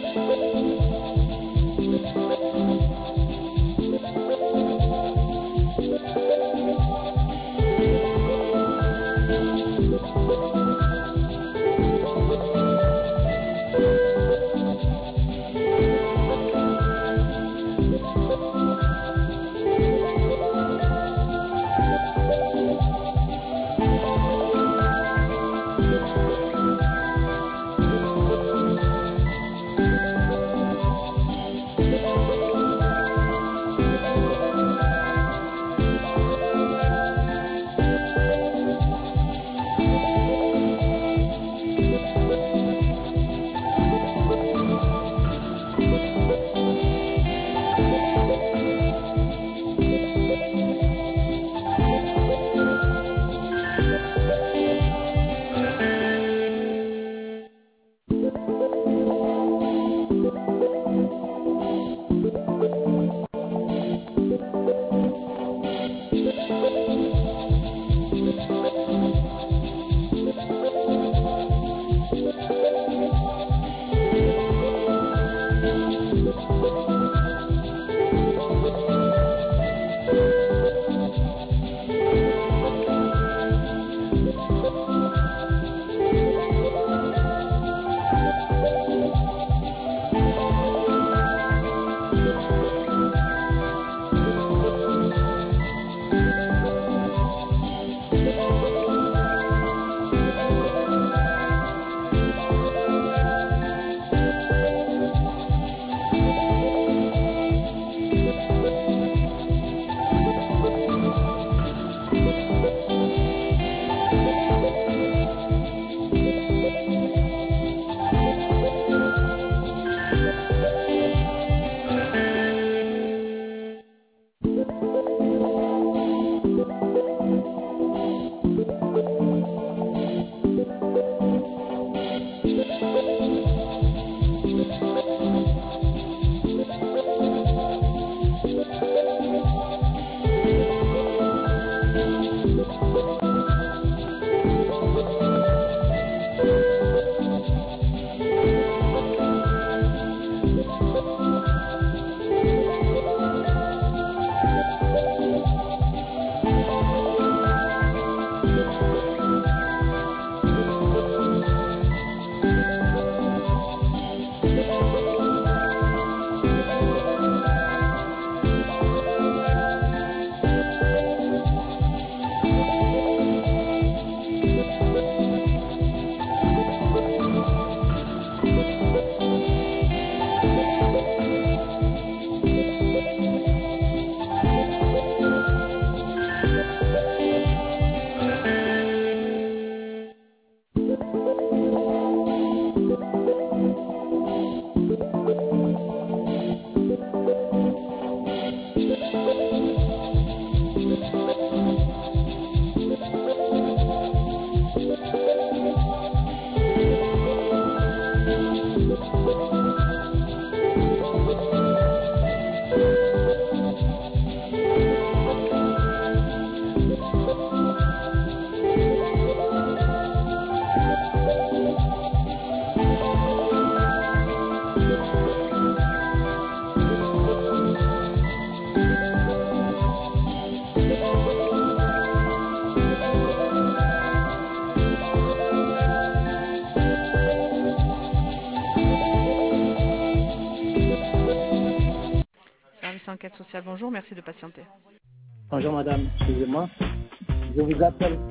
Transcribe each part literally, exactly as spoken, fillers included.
Enquête sociale, bonjour, merci de patienter. Bonjour madame, excusez-moi. Je vous appelle.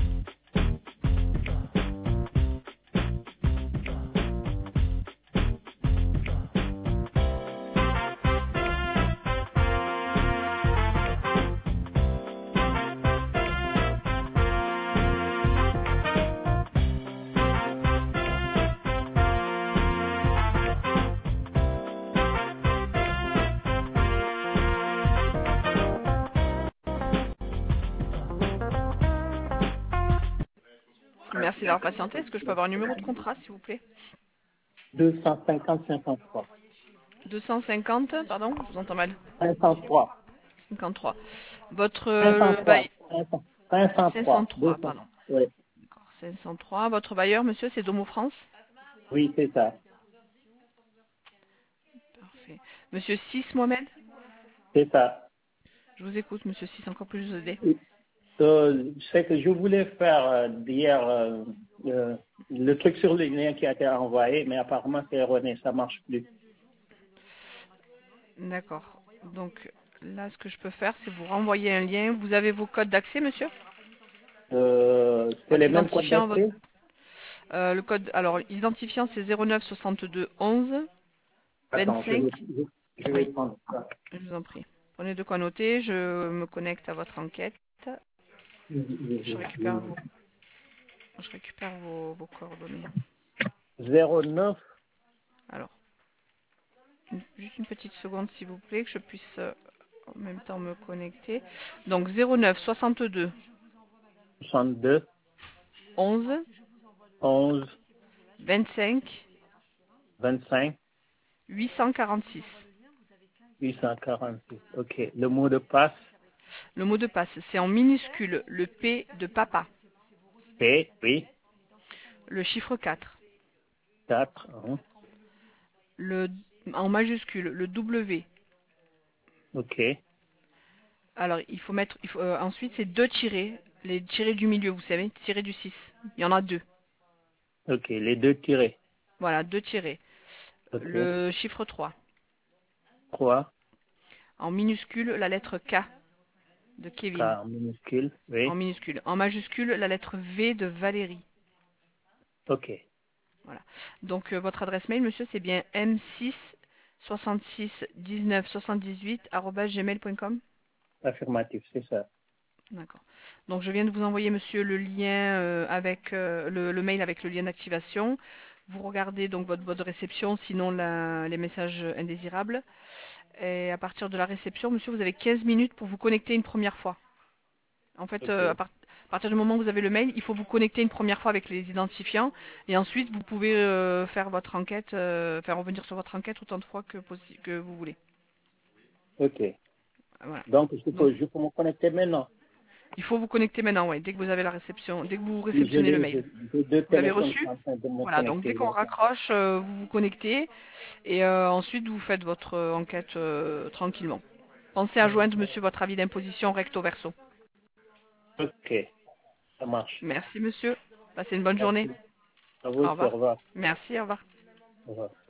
Merci d'avoir patienté. Est-ce que je peux avoir un numéro de contrat, s'il vous plaît? deux cent cinquante cinquante-trois. deux cent cinquante, pardon, je vous entends mal. cinquante-trois. cinquante-trois. Votre cinq cent trois. bail... cinq cent trois. cinq cent trois, deux cents. pardon. Oui. D'accord, cinq cent trois. Votre bailleur, monsieur, c'est Domo France? Oui, c'est ça. Parfait. Monsieur six, Mohamed? C'est ça. Je vous écoute, monsieur six, encore plus vous aider. Euh, c'est que je voulais faire euh, d'hier euh, euh, le truc sur le lien qui a été envoyé, mais apparemment c'est erroné, ça marche plus. D'accord. Donc là, ce que je peux faire, c'est vous renvoyer un lien. Vous avez vos codes d'accès, monsieur? Euh, c'est Votre les mêmes codes identifiant, votre... d'accès. euh, le code... Alors, identifiant, c'est zéro neuf soixante-deux onze Attends, je vingt-cinq. vais, je, je vais Oui, prendre ça. je vous en prie. Prenez de quoi noter. Je me connecte à votre enquête. Je récupère vos, je récupère vos, vos coordonnées. zéro neuf Alors, une- juste une petite seconde, s'il vous plaît, que je puisse euh, en même temps me connecter. Donc, zéro neuf soixante-deux soixante-deux onze onze vingt-cinq vingt-cinq huit cent quarante-six. huit cent quarante-six. Ok. Le mot de passe, Le mot de passe, c'est en minuscule le P de papa, P, oui, le chiffre quatre, quatre. Hein. le, en majuscule le W. Ok. Alors, il faut mettre, il faut, euh, ensuite, c'est deux tirés, les tirés du milieu, vous savez, tirés du six. Il y en a deux. Ok. Les deux tirés. Voilà, deux tirés. Ok. Le chiffre trois. trois. En minuscule, la lettre K de K Kevin. en minuscule. En Oui. minuscule. En majuscule, la lettre V de Valérie. Ok. Voilà. Donc, euh, votre adresse mail, monsieur, c'est bien m six soixante-six dix-neuf soixante-dix-huit arobase gmail point com. Affirmatif, c'est ça. D'accord. Donc, je viens de vous envoyer, monsieur, le lien euh, avec euh, le, le mail avec le lien d'activation. Vous regardez donc votre boîte de réception, sinon la- les messages indésirables. Et à partir de la réception, monsieur, vous avez quinze minutes pour vous connecter une première fois. En fait, Ok. euh, à, part- à partir du moment où vous avez le mail, il faut vous connecter une première fois avec les identifiants. Et ensuite, vous pouvez euh, faire votre enquête, euh, faire revenir sur votre enquête autant de fois que, possi- que vous voulez. Ok. Voilà. Donc, je Donc, peux, je peux me connecter maintenant. il faut vous connecter maintenant, ouais, dès que vous avez la réception, dès que vous Oui, je réceptionnez le l'ai, mail. j'ai j'ai deux Vous l'avez téléphones qui reçu? sont en train de me Voilà, donc dès connecter. qu'on Là. raccroche, euh, vous vous connectez et euh, ensuite vous faites votre euh, enquête euh, tranquillement. Pensez à joindre monsieur votre avis d'imposition recto verso. Ok. Ça marche. Merci monsieur. Passez une bonne journée. Merci. À vous Au aussi. Au revoir. revoir. Merci, au revoir. Au revoir.